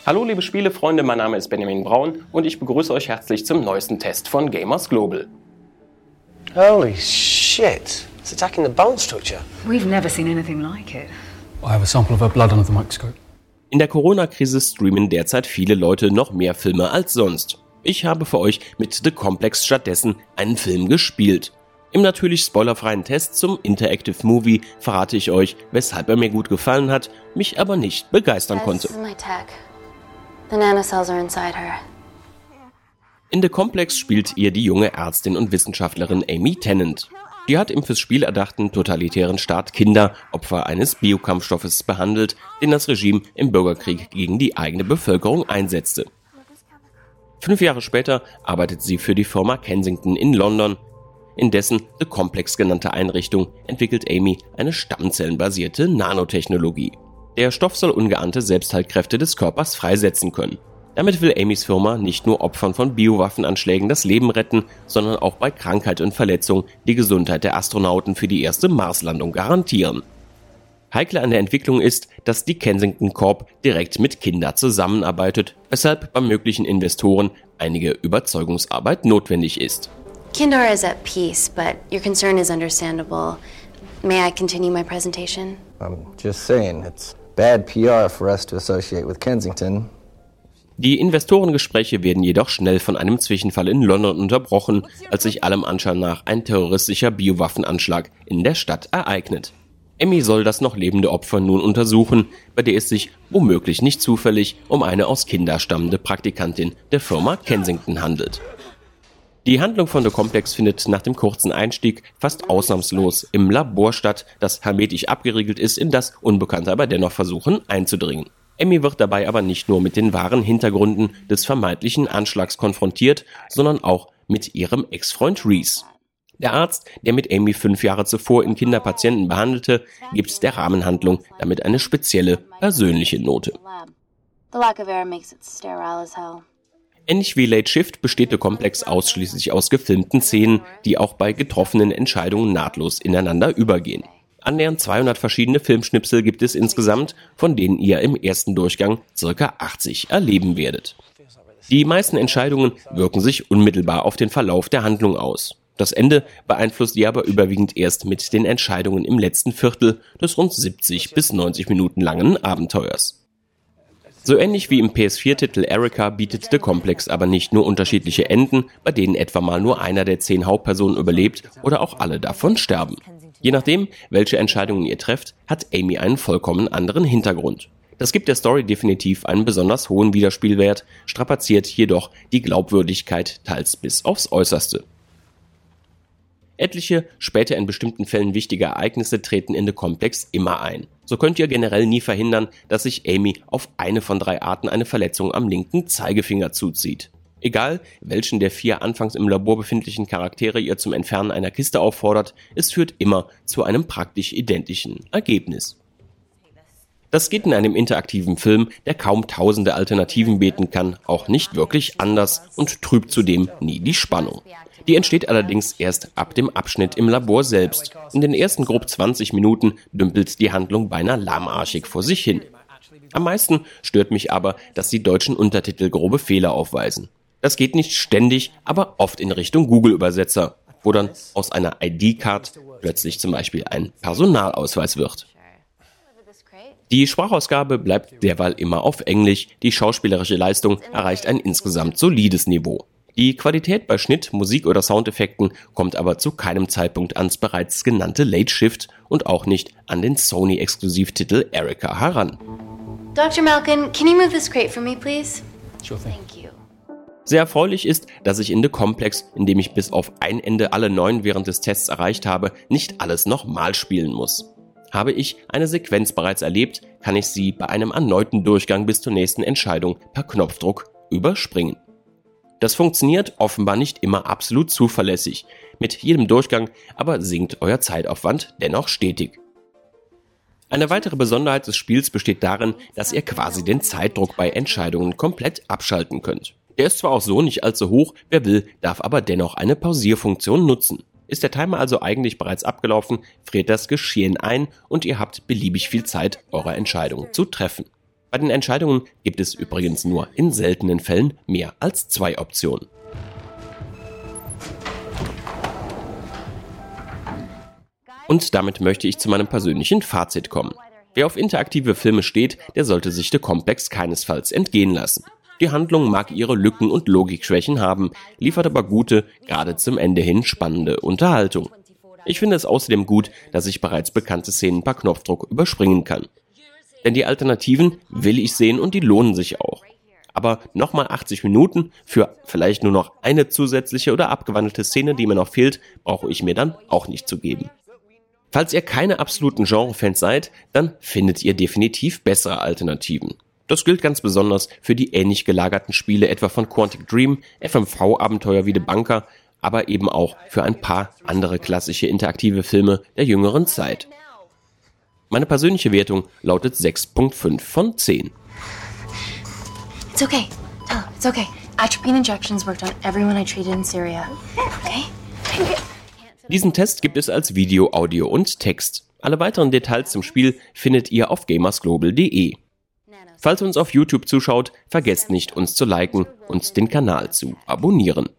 Hallo liebe Spielefreunde, mein Name ist Benjamin Braun und ich begrüße euch herzlich zum neuesten Test von Gamers Global. Holy shit, it's attacking the bone structure. We've never seen anything like it. I have a sample of her blood under the microscope. In der Corona-Krise streamen derzeit viele Leute noch mehr Filme als sonst. Ich habe für euch mit The Complex stattdessen einen Film gespielt. Im natürlich spoilerfreien Test zum Interactive Movie verrate ich euch, weshalb er mir gut gefallen hat, mich aber nicht begeistern konnte. The nanocells are inside her. In The Complex spielt ihr die junge Ärztin und Wissenschaftlerin Amy Tennant. Die hat im fürs Spiel erdachten totalitären Staat Kinder, Opfer eines Biokampfstoffes, behandelt, den das Regime im Bürgerkrieg gegen die eigene Bevölkerung einsetzte. 5 Jahre später arbeitet sie für die Firma Kensington in London. In dessen The Complex genannte Einrichtung entwickelt Amy eine stammzellenbasierte Nanotechnologie. Der Stoff soll ungeahnte Selbstheilkräfte des Körpers freisetzen können. Damit will Amys Firma nicht nur Opfern von Biowaffenanschlägen das Leben retten, sondern auch bei Krankheit und Verletzung die Gesundheit der Astronauten für die erste Marslandung garantieren. Heikel an der Entwicklung ist, dass die Kensington Corp direkt mit Kindern zusammenarbeitet, weshalb bei möglichen Investoren einige Überzeugungsarbeit notwendig ist. Kindor is at peace, but your concern is understandable. May I continue my presentation? I'm just saying, it's bad PR for us to associate with Kensington. Die Investorengespräche werden jedoch schnell von einem Zwischenfall in London unterbrochen, als sich allem Anschein nach ein terroristischer Biowaffenanschlag in der Stadt ereignet. Amy soll das noch lebende Opfer nun untersuchen, bei der es sich womöglich nicht zufällig um eine aus Kindern stammende Praktikantin der Firma Kensington handelt. Die Handlung von The Complex findet nach dem kurzen Einstieg fast ausnahmslos im Labor statt, das hermetisch abgeriegelt ist, in das Unbekannte aber dennoch versuchen einzudringen. Amy wird dabei aber nicht nur mit den wahren Hintergründen des vermeintlichen Anschlags konfrontiert, sondern auch mit ihrem Ex-Freund Reese. Der Arzt, der mit Amy 5 Jahre zuvor in Kinderpatienten behandelte, gibt der Rahmenhandlung damit eine spezielle, persönliche Note. The lack of air makes it sterile as hell. Ähnlich wie Late Shift besteht der Komplex ausschließlich aus gefilmten Szenen, die auch bei getroffenen Entscheidungen nahtlos ineinander übergehen. Annähernd 200 verschiedene Filmschnipsel gibt es insgesamt, von denen ihr im ersten Durchgang ca. 80 erleben werdet. Die meisten Entscheidungen wirken sich unmittelbar auf den Verlauf der Handlung aus. Das Ende beeinflusst ihr aber überwiegend erst mit den Entscheidungen im letzten Viertel des rund 70 bis 90 Minuten langen Abenteuers. So ähnlich wie im PS4-Titel Erica bietet The Complex aber nicht nur unterschiedliche Enden, bei denen etwa mal nur einer der 10 Hauptpersonen überlebt oder auch alle davon sterben. Je nachdem, welche Entscheidungen ihr trefft, hat Amy einen vollkommen anderen Hintergrund. Das gibt der Story definitiv einen besonders hohen Wiederspielwert, strapaziert jedoch die Glaubwürdigkeit teils bis aufs Äußerste. Etliche, später in bestimmten Fällen wichtige Ereignisse treten in The Complex immer ein. So könnt ihr generell nie verhindern, dass sich Amy auf eine von 3 Arten eine Verletzung am linken Zeigefinger zuzieht. Egal, welchen der 4 anfangs im Labor befindlichen Charaktere ihr zum Entfernen einer Kiste auffordert, es führt immer zu einem praktisch identischen Ergebnis. Das geht in einem interaktiven Film, der kaum tausende Alternativen bieten kann, auch nicht wirklich anders und trübt zudem nie die Spannung. Die entsteht allerdings erst ab dem Abschnitt im Labor selbst. In den ersten grob 20 Minuten dümpelt die Handlung beinahe lahmarschig vor sich hin. Am meisten stört mich aber, dass die deutschen Untertitel grobe Fehler aufweisen. Das geht nicht ständig, aber oft in Richtung Google-Übersetzer, wo dann aus einer ID-Card plötzlich zum Beispiel ein Personalausweis wird. Die Sprachausgabe bleibt derweil immer auf Englisch, die schauspielerische Leistung erreicht ein insgesamt solides Niveau. Die Qualität bei Schnitt, Musik oder Soundeffekten kommt aber zu keinem Zeitpunkt ans bereits genannte Late Shift und auch nicht an den Sony-Exklusivtitel Erica heran. Dr. Malkin, can you move this crate for me, please? Sure thing. Thank you. Sehr erfreulich ist, dass ich in The Complex, in dem ich bis auf ein Ende alle 9 während des Tests erreicht habe, nicht alles nochmal spielen muss. Habe ich eine Sequenz bereits erlebt, kann ich sie bei einem erneuten Durchgang bis zur nächsten Entscheidung per Knopfdruck überspringen. Das funktioniert offenbar nicht immer absolut zuverlässig. Mit jedem Durchgang aber sinkt euer Zeitaufwand dennoch stetig. Eine weitere Besonderheit des Spiels besteht darin, dass ihr quasi den Zeitdruck bei Entscheidungen komplett abschalten könnt. Der ist zwar auch so nicht allzu hoch, wer will, darf aber dennoch eine Pausierfunktion nutzen. Ist der Timer also eigentlich bereits abgelaufen, friert das Geschehen ein und ihr habt beliebig viel Zeit, eure Entscheidung zu treffen. Bei den Entscheidungen gibt es übrigens nur in seltenen Fällen mehr als 2 Optionen. Und damit möchte ich zu meinem persönlichen Fazit kommen. Wer auf interaktive Filme steht, der sollte sich The Complex keinesfalls entgehen lassen. Die Handlung mag ihre Lücken und Logikschwächen haben, liefert aber gute, gerade zum Ende hin spannende Unterhaltung. Ich finde es außerdem gut, dass ich bereits bekannte Szenen per Knopfdruck überspringen kann. Denn die Alternativen will ich sehen und die lohnen sich auch. Aber nochmal 80 Minuten für vielleicht nur noch eine zusätzliche oder abgewandelte Szene, die mir noch fehlt, brauche ich mir dann auch nicht zu geben. Falls ihr keine absoluten Genre-Fans seid, dann findet ihr definitiv bessere Alternativen. Das gilt ganz besonders für die ähnlich gelagerten Spiele etwa von Quantic Dream, FMV-Abenteuer wie The Bunker, aber eben auch für ein paar andere klassische interaktive Filme der jüngeren Zeit. Meine persönliche Wertung lautet 6.5 von 10. It's okay. Oh, it's okay. Atropine injections worked on everyone I treated in Syria. Okay? Diesen Test gibt es als Video, Audio und Text. Alle weiteren Details zum Spiel findet ihr auf gamersglobal.de. Falls ihr uns auf YouTube zuschaut, vergesst nicht, uns zu liken und den Kanal zu abonnieren.